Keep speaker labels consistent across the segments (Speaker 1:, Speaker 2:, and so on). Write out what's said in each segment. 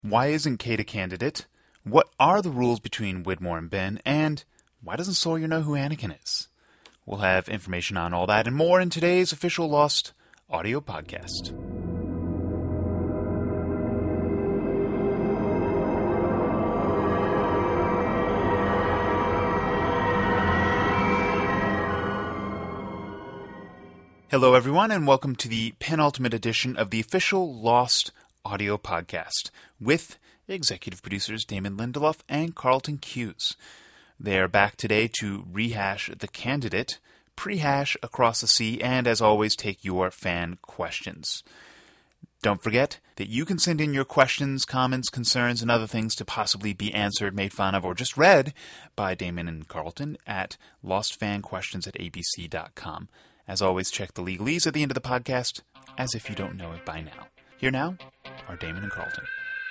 Speaker 1: Why isn't Kate a candidate? What are the rules between Widmore and Ben? And why doesn't Sawyer know who Anakin is? We'll have information on all that and more in today's official Lost audio podcast. Hello, everyone, and welcome to the penultimate edition of the official Lost audio podcast with executive producers Damon Lindelof and Carlton Cuse. They are back today to rehash The Candidate, prehash Across the Sea, and as always, take your fan questions. Don't forget that you can send in your questions, comments, concerns, and other things to possibly be answered, made fun of, or just read by Damon and Carlton at lostfanquestions@abc.com. As always, check the legalese at the end of the podcast, as if you don't know it by now. Here now are Damon and Carlton.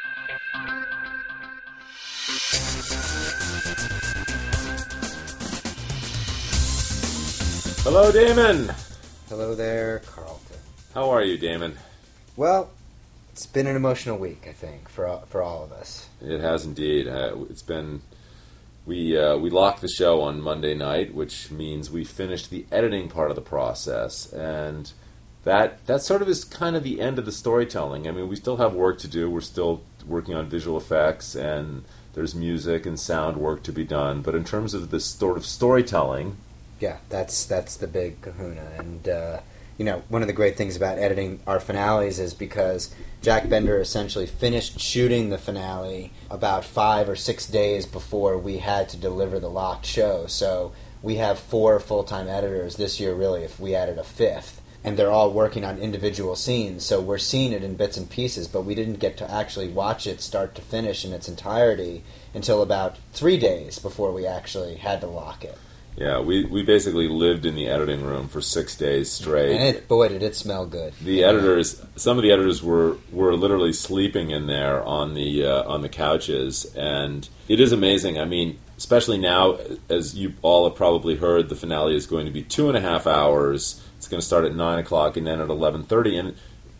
Speaker 2: Hello, Damon.
Speaker 3: Hello there, Carlton.
Speaker 2: How are you, Damon?
Speaker 3: Well, it's been an emotional week, I think, for all of us.
Speaker 2: It has indeed. It's been. We locked the show on Monday night, which means we finished the editing part of the process, and that sort of is kind of the end of the storytelling. I mean, we still have work to do. We're still working on visual effects, and there's music and sound work to be done. But in terms of the sort of storytelling,
Speaker 3: yeah, that's the big kahuna. And one of the great things about editing our finales is because Jack Bender essentially finished shooting the finale about 5 or 6 days before we had to deliver the locked show. So we have 4 full-time editors this year, really, if we added a 5th. And they're all working on individual scenes, so we're seeing it in bits and pieces, but we didn't get to actually watch it start to finish in its entirety until about 3 days before we actually had to lock it.
Speaker 2: yeah, we basically lived in the editing room for 6 days straight.
Speaker 3: And boy, did it smell good.
Speaker 2: The editors, some of the editors were literally sleeping in there on the couches, and it is amazing. I mean, especially now, as you all have probably heard, the finale is going to be 2.5 hours. It's going to start at 9 o'clock and then at 11:30, and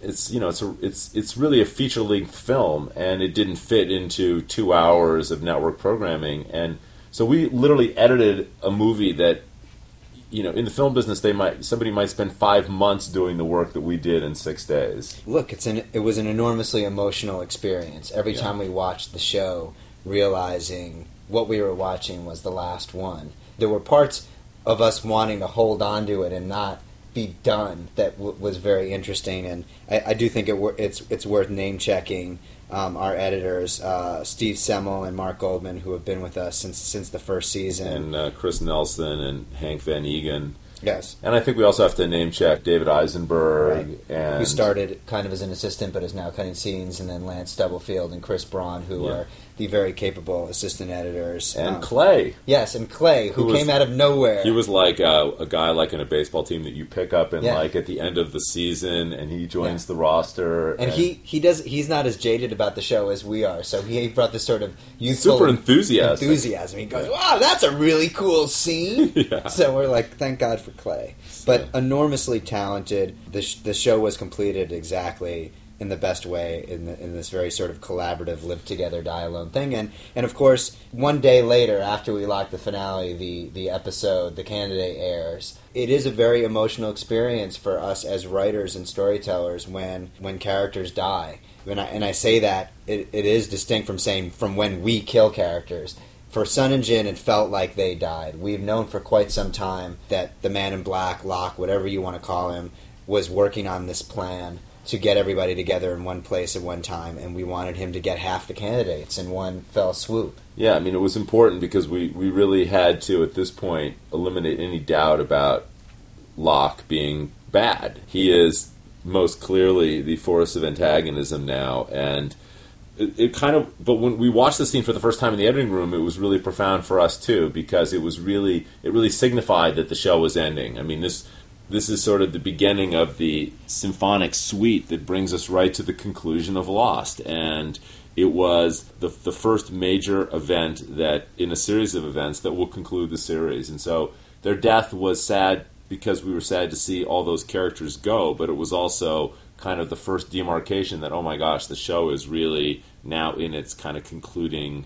Speaker 2: it's really a feature-length film, and it didn't fit into 2 hours of network programming, and so we literally edited a movie that, in the film business, somebody might spend 5 months doing the work that we did in 6 days.
Speaker 3: Look, it was an enormously emotional experience. Every time we watched the show, realizing what we were watching was the last one. There were parts of us wanting to hold on to it and not be done that was very interesting, and I do think it's worth name-checking our editors, Steve Semmel and Mark Goldman, who have been with us since the first season.
Speaker 2: And Chris Nelson and Hank Van Egan.
Speaker 3: Yes.
Speaker 2: And I think we also have to name-check David Eisenberg.
Speaker 3: Right. Who started kind of as an assistant but is now cutting scenes, and then Lance Stubblefield and Chris Braun, who are the very capable assistant editors.
Speaker 2: And Clay.
Speaker 3: Yes, and Clay, who came out of nowhere.
Speaker 2: He was like a guy like in a baseball team that you pick up in like at the end of the season, and he joins the roster.
Speaker 3: And he's not as jaded about the show as we are, so he brought this sort of youthful
Speaker 2: super enthusiasm.
Speaker 3: He goes, wow, that's a really cool scene. So we're like, thank God for Clay. But enormously talented. The show was completed exactly in the best way, in this very sort of collaborative, live-together, die-alone thing. And of course, one day later, after we lock the finale, the episode, The Candidate, airs. It is a very emotional experience for us as writers and storytellers when characters die. And I say that, it is distinct from when we kill characters. For Sun and Jin, it felt like they died. We've known for quite some time that the Man in Black, Locke, whatever you want to call him, was working on this plan to get everybody together in one place at one time, and we wanted him to get half the candidates in one fell swoop.
Speaker 2: Yeah, I mean, it was important because we really had to, at this point, eliminate any doubt about Locke being bad. He is most clearly the force of antagonism now, and it kind of, but when we watched the scene for the first time in the editing room, it was really profound for us too, because it really signified that the show was ending. I mean, this is sort of the beginning of the symphonic suite that brings us right to the conclusion of Lost, and it was the first major event that in a series of events that will conclude the series. And so their death was sad because we were sad to see all those characters go, but it was also kind of the first demarcation that, oh my gosh, the show is really now in its kind of concluding,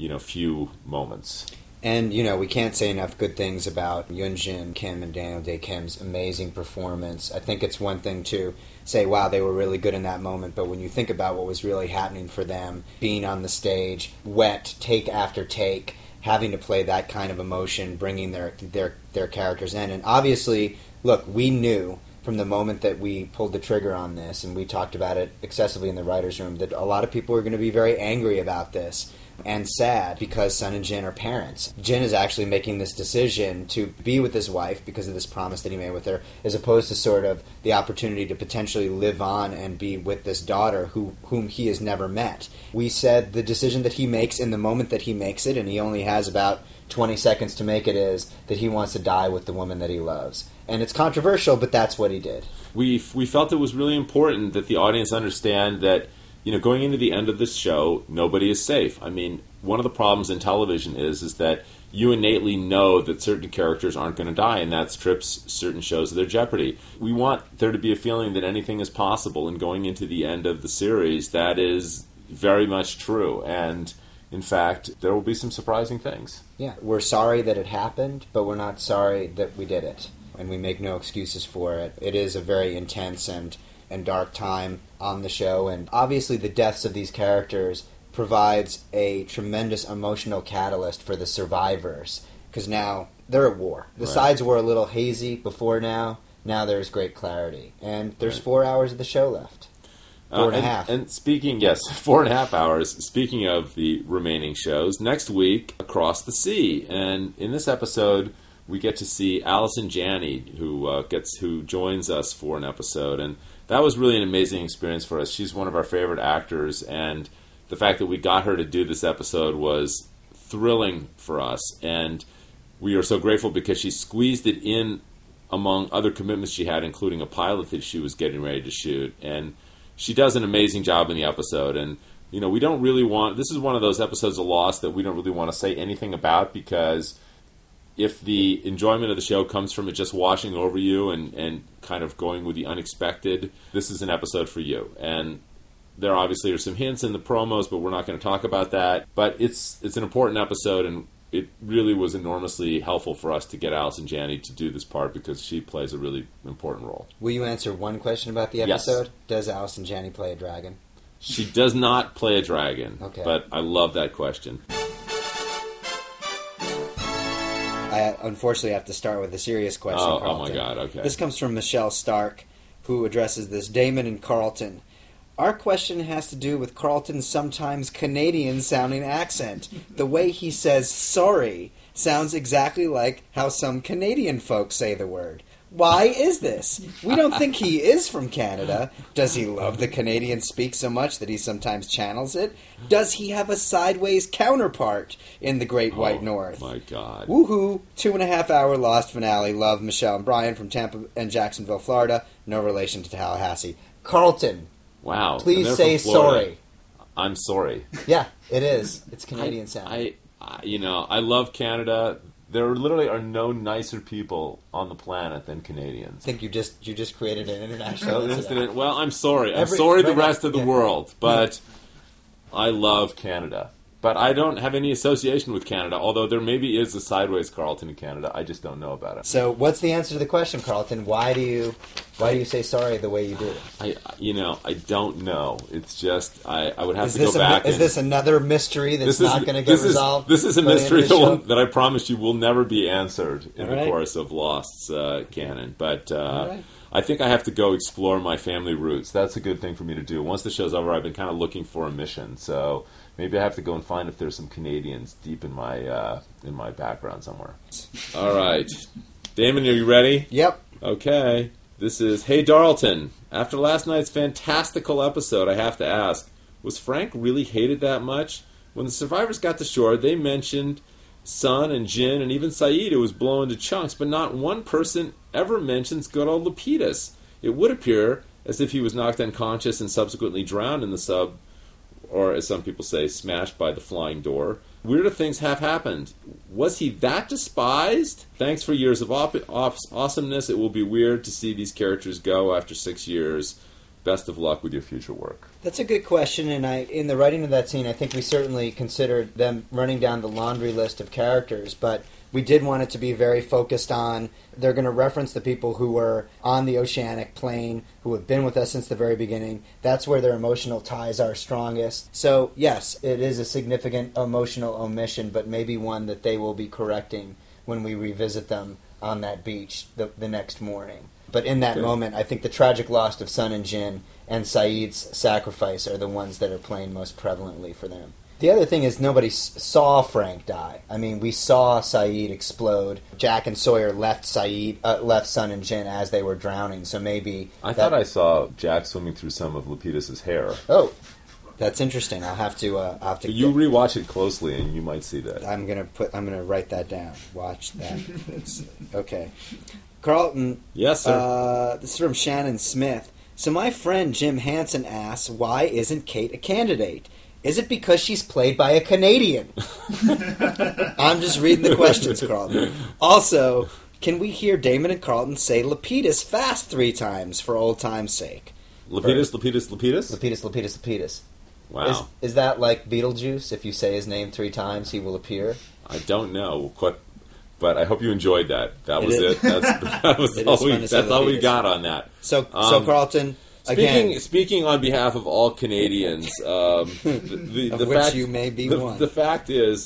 Speaker 2: few moments.
Speaker 3: And, we can't say enough good things about Yoon-jin Kim and Daniel Dae Kim's amazing performance. I think it's one thing to say, wow, they were really good in that moment, but when you think about what was really happening for them, being on the stage, wet, take after take, having to play that kind of emotion, bringing their characters in. And obviously, look, we knew from the moment that we pulled the trigger on this, and we talked about it excessively in the writer's room, that a lot of people are going to be very angry about this and sad because Sun and Jin are parents. Jin is actually making this decision to be with his wife because of this promise that he made with her, as opposed to sort of the opportunity to potentially live on and be with this daughter whom he has never met. We said the decision that he makes in the moment that he makes it, and he only has about 20 seconds to make it, is that he wants to die with the woman that he loves. And it's controversial, but that's what he did.
Speaker 2: We felt it was really important that the audience understand that, going into the end of this show, nobody is safe. I mean, one of the problems in television is that you innately know that certain characters aren't going to die, and that strips certain shows of their jeopardy. We want there to be a feeling that anything is possible, and going into the end of the series, that is very much true. And in fact, there will be some surprising things.
Speaker 3: Yeah, we're sorry that it happened, but we're not sorry that we did it. And we make no excuses for it. It is a very intense and dark time on the show, and obviously the deaths of these characters provides a tremendous emotional catalyst for the survivors, because now they're at war. The sides were a little hazy before now there's great clarity. And there's 4 hours of the show left. 4.5.
Speaker 2: And speaking, 4.5 hours. Speaking of the remaining shows, next week, Across the Sea. And in this episode, we get to see Allison Janney, who joins us for an episode, and that was really an amazing experience for us. She's one of our favorite actors, and the fact that we got her to do this episode was thrilling for us, and we are so grateful because she squeezed it in among other commitments she had, including a pilot that she was getting ready to shoot, and she does an amazing job in the episode. And we don't really want, this is one of those episodes of Lost that we don't really want to say anything about, because if the enjoyment of the show comes from it just washing over you and kind of going with the unexpected, this is an episode for you. And there obviously are some hints in the promos, but we're not going to talk about that. But it's an important episode, and it really was enormously helpful for us to get Allison Janney to do this part because she plays a really important role.
Speaker 3: Will you answer one question about the episode?
Speaker 2: Yes.
Speaker 3: Does Allison Janney play a dragon?
Speaker 2: She does not play a dragon,
Speaker 3: okay.
Speaker 2: But I love that question.
Speaker 3: I unfortunately have to start with a serious question, Carlton.
Speaker 2: Oh my God, okay.
Speaker 3: This comes from Michelle Stark, who addresses this. Damon and Carlton. Our question has to do with Carlton's sometimes Canadian-sounding accent. The way he says sorry sounds exactly like how some Canadian folks say the word. Why is this? We don't think he is from Canada. Does he love the Canadian speak so much that he sometimes channels it? Does he have a sideways counterpart in the Great White North?
Speaker 2: My God.
Speaker 3: Woohoo! 2.5-hour Lost finale. Love, Michelle and Brian from Tampa and Jacksonville, Florida. No relation to Tallahassee. Carlton.
Speaker 2: Wow.
Speaker 3: Please say sorry.
Speaker 2: I'm sorry.
Speaker 3: Yeah, it is. It's Canadian sound.
Speaker 2: I love Canada. There literally are no nicer people on the planet than Canadians.
Speaker 3: I think you just created an international incident.
Speaker 2: Well, I'm sorry. I'm sorry the rest of the world, but I love Canada. But I don't have any association with Canada, although there maybe is a sideways Carlton in Canada. I just don't know about it.
Speaker 3: So what's the answer to the question, Carlton? Why do you say sorry the way you do?
Speaker 2: I don't know. It's just, I would have to go back.
Speaker 3: Is this another mystery that's not going to get resolved?
Speaker 2: This is a mystery that I promise you will never be answered in the course of Lost's canon. But I think I have to go explore my family roots. That's a good thing for me to do. Once the show's over, I've been kind of looking for a mission. So maybe I have to go and find if there's some Canadians deep in my background somewhere. All right. Damon, are you ready?
Speaker 3: Yep.
Speaker 2: Okay. This is, hey, Darlton. After last night's fantastical episode, I have to ask, was Frank really hated that much? When the survivors got to shore, they mentioned Sun and Jin and even Saeed, who was blown to chunks, but not one person ever mentions good old Lapidus. It would appear as if he was knocked unconscious and subsequently drowned in the sub, or as some people say, smashed by the flying door. Weirder things have happened. Was he that despised? Thanks for years of awesomeness. It will be weird to see these characters go after 6 years. best of luck with your future work.
Speaker 3: That's a good question, and in the writing of that scene, I think we certainly considered them running down the laundry list of characters, but we did want it to be very focused on, they're going to reference the people who were on the oceanic plane, who have been with us since the very beginning. That's where their emotional ties are strongest. So, yes, it is a significant emotional omission, but maybe one that they will be correcting when we revisit them on that beach the next morning. But in that moment, I think the tragic loss of Sun and Jin and Saeed's sacrifice are the ones that are playing most prevalently for them. The other thing is nobody saw Frank die. I mean, we saw Saeed explode. Jack and Sawyer left Sun and Jin as they were drowning, so maybe...
Speaker 2: I thought I saw Jack swimming through some of Lapidus' hair.
Speaker 3: Oh, that's interesting. I'll have to
Speaker 2: You rewatch it closely, and you might see that.
Speaker 3: I'm gonna write that down. Watch that. Okay. Carlton.
Speaker 2: Yes, sir.
Speaker 3: This is from Shannon Smith. So my friend Jim Hansen asks, why isn't Kate a candidate? Is it because she's played by a Canadian? I'm just reading the questions, Carlton. Also, can we hear Damon and Carlton say Lapidus fast 3 times for old time's sake?
Speaker 2: Lapidus?
Speaker 3: Lapidus.
Speaker 2: Wow.
Speaker 3: Is that like Beetlejuice? If you say his name 3 times, he will appear?
Speaker 2: I don't know, but I hope you enjoyed that. That was it. That's all we got on that.
Speaker 3: So Carlton...
Speaker 2: Speaking on behalf of all Canadians, the
Speaker 3: which
Speaker 2: fact,
Speaker 3: you may be one.
Speaker 2: The fact is,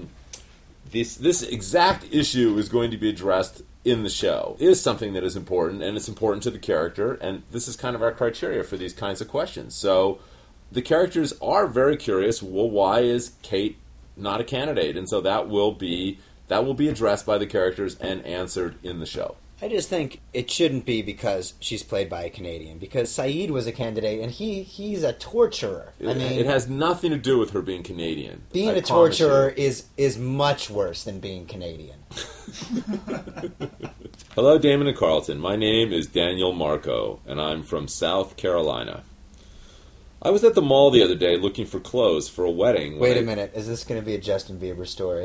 Speaker 2: this exact issue is going to be addressed in the show. It is something that is important, and it's important to the character, and this is kind of our criteria for these kinds of questions. So the characters are very curious, well, why is Kate not a candidate? And so that will be addressed by the characters and answered in the show.
Speaker 3: I just think it shouldn't be because she's played by a Canadian, because Saeed was a candidate, and he's a torturer. I mean,
Speaker 2: it has nothing to do with her being Canadian.
Speaker 3: Being a torturer is much worse than being Canadian.
Speaker 2: Hello, Damon and Carlton. My name is Daniel Marco, and I'm from South Carolina. I was at the mall the other day looking for clothes for a wedding.
Speaker 3: Wait a minute. Is this going to be a Justin Bieber story?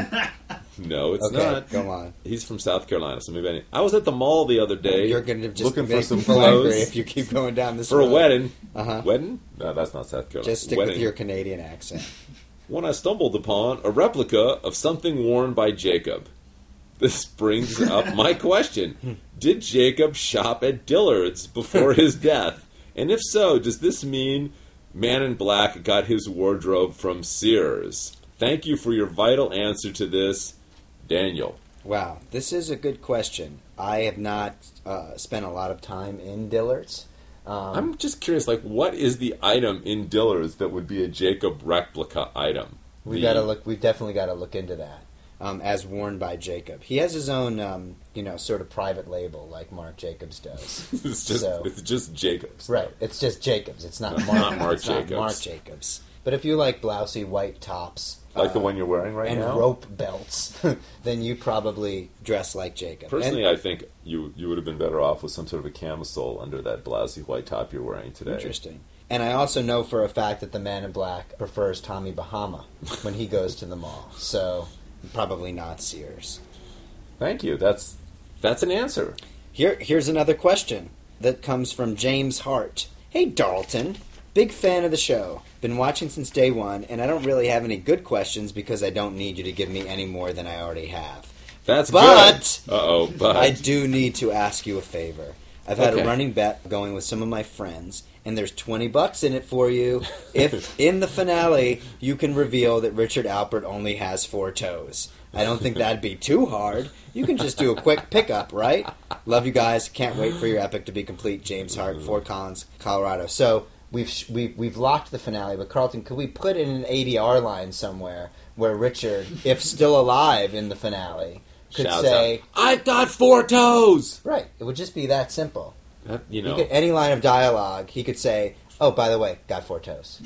Speaker 2: No, it's
Speaker 3: not.
Speaker 2: not.
Speaker 3: Go on.
Speaker 2: He's from South Carolina, so maybe I was at the mall the other day.
Speaker 3: You're going to just
Speaker 2: looking
Speaker 3: make
Speaker 2: for some
Speaker 3: people
Speaker 2: clothes
Speaker 3: angry if you keep going down this
Speaker 2: for
Speaker 3: road.
Speaker 2: a wedding.
Speaker 3: Uh-huh.
Speaker 2: Wedding? No, that's not South Carolina.
Speaker 3: Just stick with your Canadian accent.
Speaker 2: When I stumbled upon a replica of something worn by Jacob. This brings up my question. Did Jacob shop at Dillard's before his death? And if so, does this mean Man in Black got his wardrobe from Sears? Thank you for your vital answer to this, Daniel.
Speaker 3: Wow, this is a good question. I have not spent a lot of time in Dillard's.
Speaker 2: I'm just curious, what is the item in Dillard's that would be a Jacob replica item?
Speaker 3: We've definitely got to look into that. As worn by Jacob. He has his own, sort of private label like Marc Jacobs does.
Speaker 2: It's just Jacobs.
Speaker 3: Right. It's just Jacobs. It's not Marc.
Speaker 2: Not Marc Jacobs.
Speaker 3: Not Marc Jacobs. But if you like blousy white tops...
Speaker 2: Like the one you're wearing right
Speaker 3: now?
Speaker 2: And
Speaker 3: rope belts, then you probably dress like Jacob.
Speaker 2: Personally, I think you would have been better off with some sort of a camisole under that blousy white top you're wearing today.
Speaker 3: Interesting. And I also know for a fact that the Man in Black prefers Tommy Bahama when he goes to the mall. So... probably not Sears.
Speaker 2: Thank you. That's an answer.
Speaker 3: Here's another question that comes from James Hart. Hey, Dalton. Big fan of the show. Been watching since day one, and I don't really have any good questions because I don't need you to give me any more than I already have.
Speaker 2: That's
Speaker 3: good.
Speaker 2: But
Speaker 3: I do need to ask you a favor. I've had a running bet going with some of my friends, and there's $20 in it for you if, in the finale, you can reveal that Richard Alpert only has 4 toes. I don't think that'd be too hard. You can just do a quick pickup, right? Love you guys. Can't wait for your epic to be complete. James Hart, Fort Collins, Colorado. So we've locked the finale, but Carlton, could we put in an ADR line somewhere where Richard, if still alive in the finale, could
Speaker 2: shouts
Speaker 3: say,
Speaker 2: out, "I've got 4 toes."
Speaker 3: Right. It would just be that simple.
Speaker 2: He could,
Speaker 3: any line of dialogue, he could say, "Oh, by the way, got 4 toes."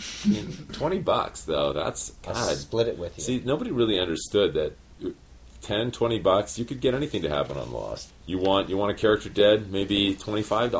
Speaker 2: $20 though. That's God.
Speaker 3: I'll split it with you.
Speaker 2: See, nobody really understood that. $10-$20, you could get anything to happen on Lost. You want a character dead? Maybe $25.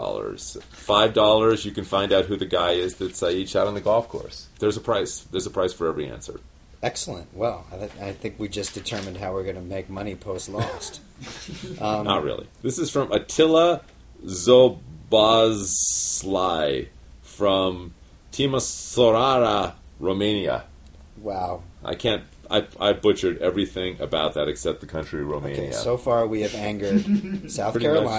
Speaker 2: $5, you can find out who the guy is that Saeed shot on the golf course. There's a price. There's a price for every answer.
Speaker 3: Excellent. Well, I think we just determined how we're going to make money post-Lost.
Speaker 2: Not really. This is from Attila Boslai from Timisoara, Romania.
Speaker 3: Wow.
Speaker 2: I butchered everything about that except the country Romania.
Speaker 3: Okay, so far we have angered South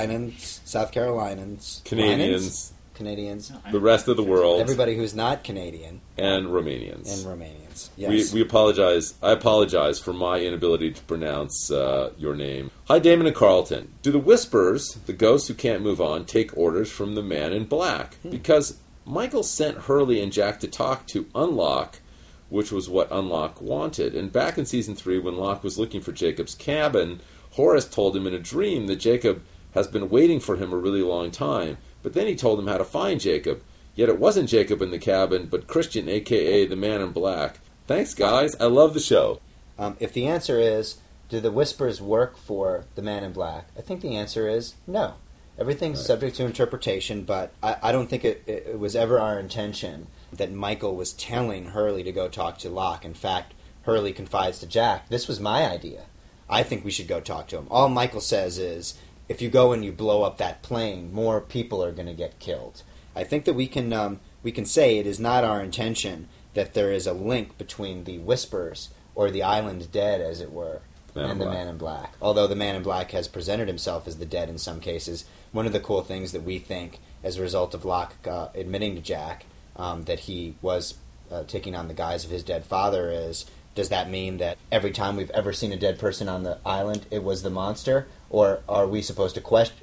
Speaker 3: Carolinians, Canadians,
Speaker 2: the rest of the world,
Speaker 3: everybody who's not Canadian,
Speaker 2: and Romanians.
Speaker 3: Yes.
Speaker 2: We apologize. I apologize for my inability to pronounce your name. Hi, Damon and Carlton. Do the Whispers, the ghosts who can't move on, take orders from the Man in Black? Because Michael sent Hurley and Jack to talk to Unlock, which was what Unlock wanted. And back in Season 3, when Locke was looking for Jacob's cabin, Horace told him in a dream that Jacob has been waiting for him a really long time. But then he told him how to find Jacob. Yet it wasn't Jacob in the cabin, but Christian, a.k.a. the Man in Black. Thanks, guys. I love the show.
Speaker 3: If the answer is, do the Whispers work for the Man in Black? I think the answer is no. Everything's subject to interpretation, but I don't think it was ever our intention that Michael was telling Hurley to go talk to Locke. In fact, Hurley confides to Jack, this was my idea. I think we should go talk to him. All Michael says is, if you go and you blow up that plane, more people are going to get killed. I think that we can say it is not our intention that there is a link between the Whispers, or the Island Dead, as it were, and the Man in Black. Although the Man in Black has presented himself as the dead in some cases, one of the cool things that we think, as a result of Locke admitting to Jack that he was taking on the guise of his dead father, is, does that mean that every time we've ever seen a dead person on the island, it was the monster? Or are we supposed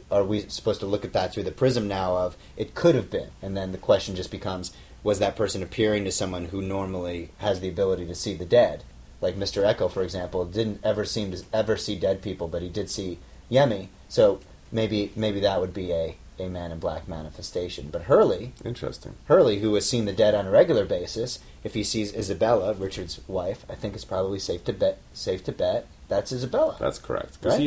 Speaker 3: to look at that through the prism now of, it could have been? And then the question just becomes, was that person appearing to someone who normally has the ability to see the dead? Like Mr. Echo, for example, didn't ever seem to ever see dead people, but he did see Yemi. So maybe that would be a Man in Black manifestation. But Hurley, who has seen the dead on a regular basis, if he sees Isabella, Richard's wife, I think it's probably safe to bet that's Isabella.
Speaker 2: That's correct. Because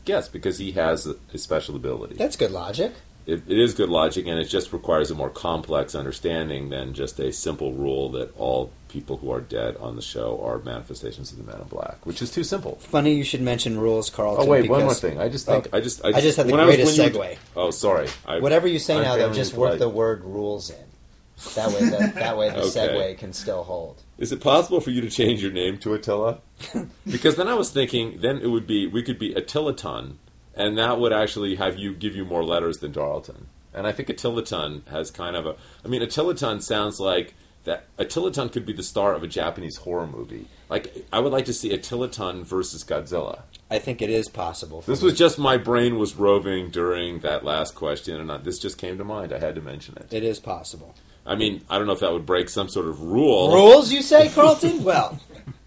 Speaker 2: he has a special ability.
Speaker 3: That's good logic.
Speaker 2: It is good logic, and it just requires a more complex understanding than just a simple rule that all people who are dead on the show are manifestations of the Man in Black, which is too simple.
Speaker 3: Funny you should mention rules, Carlton.
Speaker 2: Oh wait, one more thing. I just had the
Speaker 3: greatest segue.
Speaker 2: Oh, sorry.
Speaker 3: Whatever you say now, though, just work the word rules in. That way the segue can still hold.
Speaker 2: Is it possible for you to change your name to Attila? Because then I was thinking, we could be Attilaton. And that would actually give you more letters than Darlton. And I think Attilaton has kind of Attilaton sounds like that. Attilaton could be the star of a Japanese horror movie. Like, I would like to see Attilaton versus Godzilla.
Speaker 3: I think it is possible.
Speaker 2: This was just my brain was roving during that last question, and this just came to mind. I had to mention it.
Speaker 3: It is possible.
Speaker 2: I mean, I don't know if that would break some sort of rule.
Speaker 3: Rules, you say, Carlton? Well,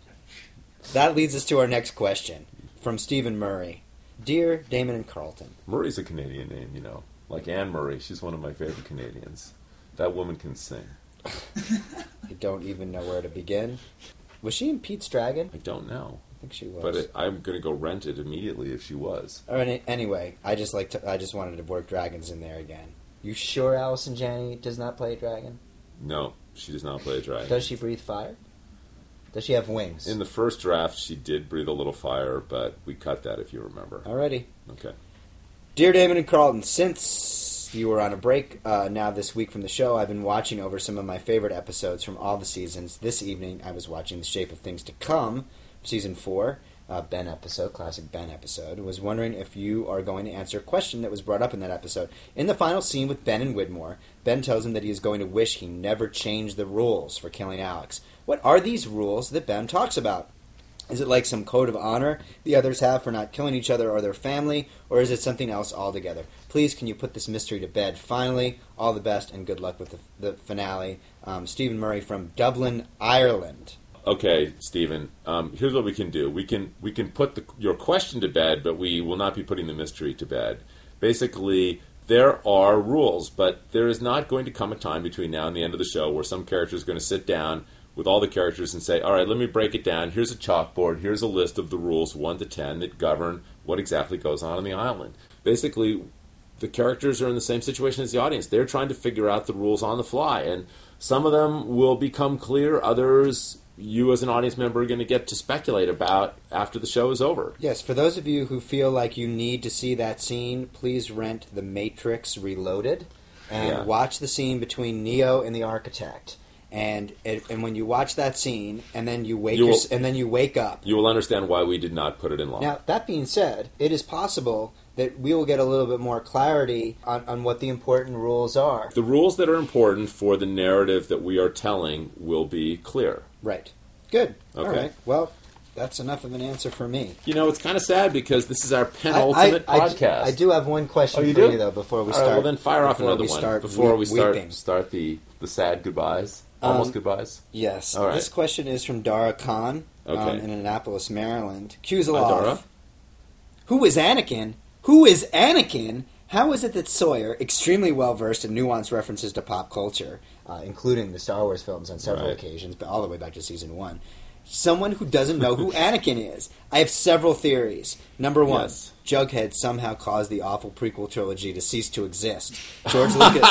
Speaker 3: that leads us to our next question from Stephen Murray. Dear Damon and Carlton.
Speaker 2: Murray's a Canadian name, you know. Like Anne Murray. She's one of my favorite Canadians. That woman can sing.
Speaker 3: I don't even know where to begin. Was she in Pete's Dragon?
Speaker 2: I don't know.
Speaker 3: I think she was.
Speaker 2: But I'm going to go rent it immediately if she was.
Speaker 3: Anyway, I just wanted to work dragons in there again. You sure Allison Janney does not play a dragon?
Speaker 2: No, she does not play a dragon.
Speaker 3: Does she breathe fire? Does she have wings?
Speaker 2: In the first draft, she did breathe a little fire, but we cut that, if you remember.
Speaker 3: Alrighty.
Speaker 2: Okay.
Speaker 3: Dear Damon and Carlton, since you were on a break now this week from the show, I've been watching over some of my favorite episodes from all the seasons. This evening, I was watching The Shape of Things to Come, Season 4, Ben episode, classic Ben episode. I was wondering if you are going to answer a question that was brought up in that episode. In the final scene with Ben and Widmore, Ben tells him that he is going to wish he never changed the rules for killing Alex. What are these rules that Ben talks about? Is it like some code of honor the others have for not killing each other or their family, or is it something else altogether? Please, can you put this mystery to bed? Finally, all the best and good luck with the finale. Stephen Murray from Dublin, Ireland.
Speaker 2: Okay, Stephen, here's what we can do. We can put your question to bed, but we will not be putting the mystery to bed. Basically, there are rules, but there is not going to come a time between now and the end of the show where some character is going to sit down with all the characters and say, all right, let me break it down. Here's a chalkboard. Here's a list of the rules 1 to 10 that govern what exactly goes on the island. Basically, the characters are in the same situation as the audience. They're trying to figure out the rules on the fly, and some of them will become clear. Others, you as an audience member are going to get to speculate about after the show is over.
Speaker 3: Yes, for those of you who feel like you need to see that scene, please rent The Matrix Reloaded. and watch the scene between Neo and the architect. And when you watch that scene, and then you wake up,
Speaker 2: you will understand why we did not put it in law.
Speaker 3: Now, that being said, it is possible that we will get a little bit more clarity on what the important rules are.
Speaker 2: The rules that are important for the narrative that we are telling will be clear.
Speaker 3: Right. Good.
Speaker 2: Okay.
Speaker 3: All right. Well, that's enough of an answer for me.
Speaker 2: You know, it's kind of sad because this is our penultimate podcast.
Speaker 3: I do have one question
Speaker 2: you
Speaker 3: for
Speaker 2: do?
Speaker 3: you, though, before we
Speaker 2: All
Speaker 3: start.
Speaker 2: right, well, then fire off another one. Before we
Speaker 3: weeping.
Speaker 2: start the sad goodbyes. Almost goodbyes.
Speaker 3: Yes.
Speaker 2: All right.
Speaker 3: This question is from Dara Khan in Annapolis, Maryland. Cues
Speaker 2: Hi, Dara.
Speaker 3: Who is Anakin? Who is Anakin? How is it that Sawyer, extremely well-versed in nuanced references to pop culture, incluging the Star Wars films on several occasions, but all the way back to Season 1, someone who doesn't know who Anakin is? I have several theories. Number one, Jughead somehow caused the awful prequel trilogy to cease to exist. George Lucas.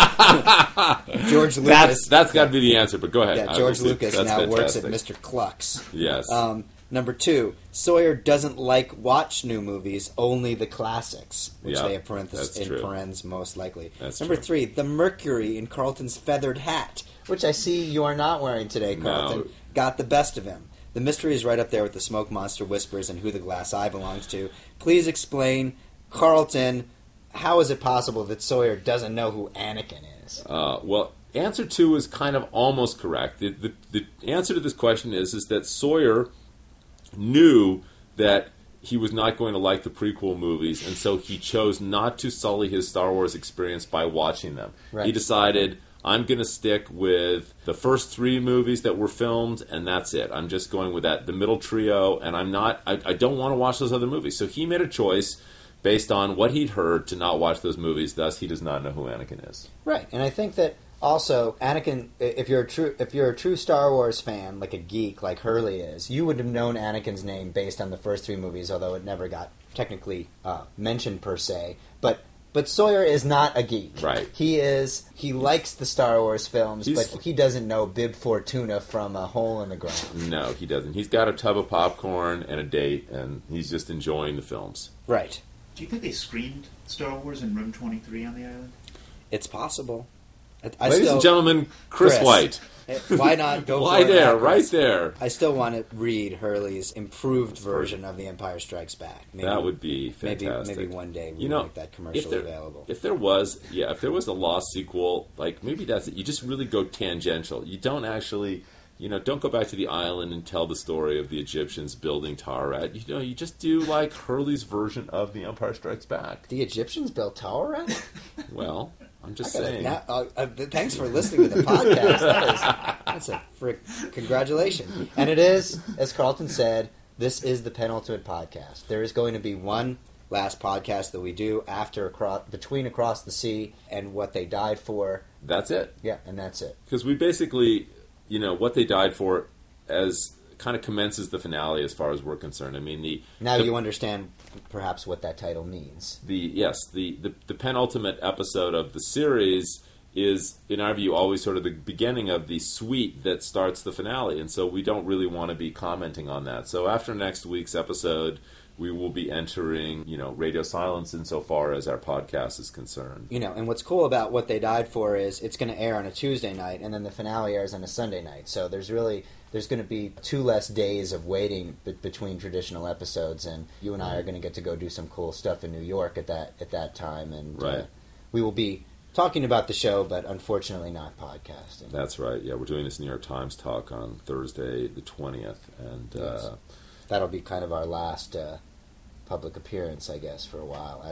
Speaker 2: That's got to be the answer, but go ahead.
Speaker 3: Yeah, George Lucas now works at Mr. Clux.
Speaker 2: Yes.
Speaker 3: Number two, Sawyer doesn't watch new movies, only the classics, which they have parens most likely. Number three, the Mercury in Carlton's feathered hat, which I see you are not wearing today, Carlton, got the best of him. The mystery is right up there with the Smoke Monster Whispers and Who the Glass Eye Belongs To. Please explain, Carlton, how is it possible that Sawyer doesn't know who Anakin is?
Speaker 2: Well, answer two is kind of almost correct. The answer to this question is that Sawyer knew that he was not going to like the prequel movies, and so he chose not to sully his Star Wars experience by watching them.
Speaker 3: Right.
Speaker 2: He decided, I'm going to stick with the first three movies that were filmed, and that's it. I'm just going with the middle trio, and I don't want to watch those other movies. So he made a choice based on what he'd heard to not watch those movies, thus he does not know who Anakin is.
Speaker 3: Right, and I think that also, Anakin, if you're a true Star Wars fan, like a geek, like Hurley is, you would have known Anakin's name based on the first three movies, although it never got technically mentioned per se. But Sawyer is not a geek.
Speaker 2: Right.
Speaker 3: He likes the Star Wars films, but he doesn't know Bib Fortuna from a hole in the ground.
Speaker 2: No, he doesn't. He's got a tub of popcorn and a date, and he's just enjoying the films.
Speaker 3: Right.
Speaker 1: Do you think they screened Star Wars in Room 23 on the island?
Speaker 3: It's possible.
Speaker 2: Ladies and gentlemen, Chris White.
Speaker 3: Why not go
Speaker 2: Why
Speaker 3: for
Speaker 2: there,
Speaker 3: it?
Speaker 2: right there.
Speaker 3: I still want to read Hurley's improved version of The Empire Strikes Back.
Speaker 2: Maybe, that would be fantastic.
Speaker 3: Maybe one day we'll make that commercially available.
Speaker 2: If there was a Lost sequel, like maybe that's it. You just really go tangential. You don't actually, don't go back to the island and tell the story of the Egyptians building Tawarat. You just do like Hurley's version of The Empire Strikes Back.
Speaker 3: The Egyptians built Tawarat?
Speaker 2: Well, I'm just saying.
Speaker 3: Thanks for listening to the podcast. That's a congratulations. And it is, as Carlton said, this is the penultimate podcast. There is going to be one last podcast that we do between Across the Sea and What They Died For.
Speaker 2: That's it.
Speaker 3: Yeah, and that's it.
Speaker 2: Because we basically, What They Died For as kind of commences the finale as far as we're concerned. I mean,
Speaker 3: you understand perhaps what that title means.
Speaker 2: The penultimate episode of the series is, in our view, always sort of the beginning of the suite that starts the finale, and so we don't really want to be commenting on that. So after next week's episode, we will be entering, radio silence insofar as our podcast is concerned.
Speaker 3: And what's cool about What They Died For is it's going to air on a Tuesday night, and then the finale airs on a Sunday night. So there's going to be 2 less days of waiting between traditional episodes, and you and I are going to get to go do some cool stuff in New York at that time, and we will be talking about the show, but unfortunately not podcasting.
Speaker 2: That's right. Yeah, we're doing this New York Times talk on Thursday the 20th, and
Speaker 3: that'll be kind of our last public appearance, I guess, for a while.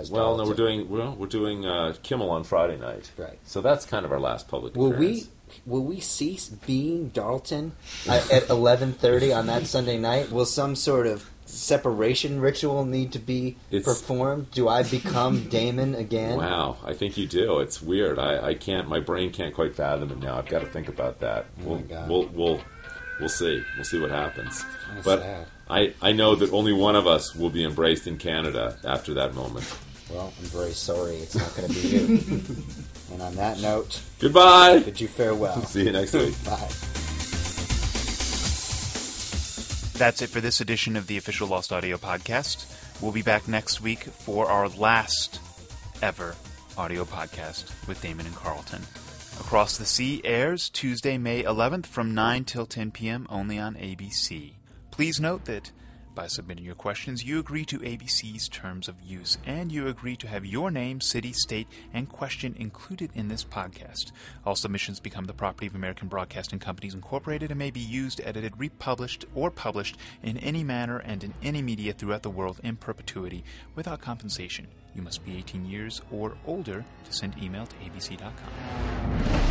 Speaker 2: We're doing Kimmel on Friday night,
Speaker 3: right?
Speaker 2: So that's kind of our last public appearance.
Speaker 3: Will we cease being Dalton at 11:30 on that Sunday night? Will some sort of separation ritual need to be performed? Do I become Damon again?
Speaker 2: Wow, I think you do. It's weird. I can't. My brain can't quite fathom it now. I've got to think about that.
Speaker 3: Oh my God.
Speaker 2: We'll see. We'll see what happens.
Speaker 3: That's
Speaker 2: but
Speaker 3: sad.
Speaker 2: I know that only one of us will be embraced in Canada after that moment.
Speaker 3: Well, I'm very sorry. It's not going to be you. And on that note,
Speaker 2: goodbye.
Speaker 3: Bid you farewell.
Speaker 2: See you next week.
Speaker 3: Bye.
Speaker 1: That's it for this edition of the Official Lost Audio Podcast. We'll be back next week for our last ever audio podcast with Damon and Carlton. Across the Sea airs Tuesday, May 11th from 9 till 10 p.m. only on ABC. Please note that by submitting your questions, you agree to ABC's terms of use, and you agree to have your name, city, state, and question included in this podcast. All submissions become the property of American Broadcasting Companies, Incorporated, and may be used, edited, republished, or published in any manner and in any media throughout the world in perpetuity without compensation. You must be 18 years or older to send email to abc.com.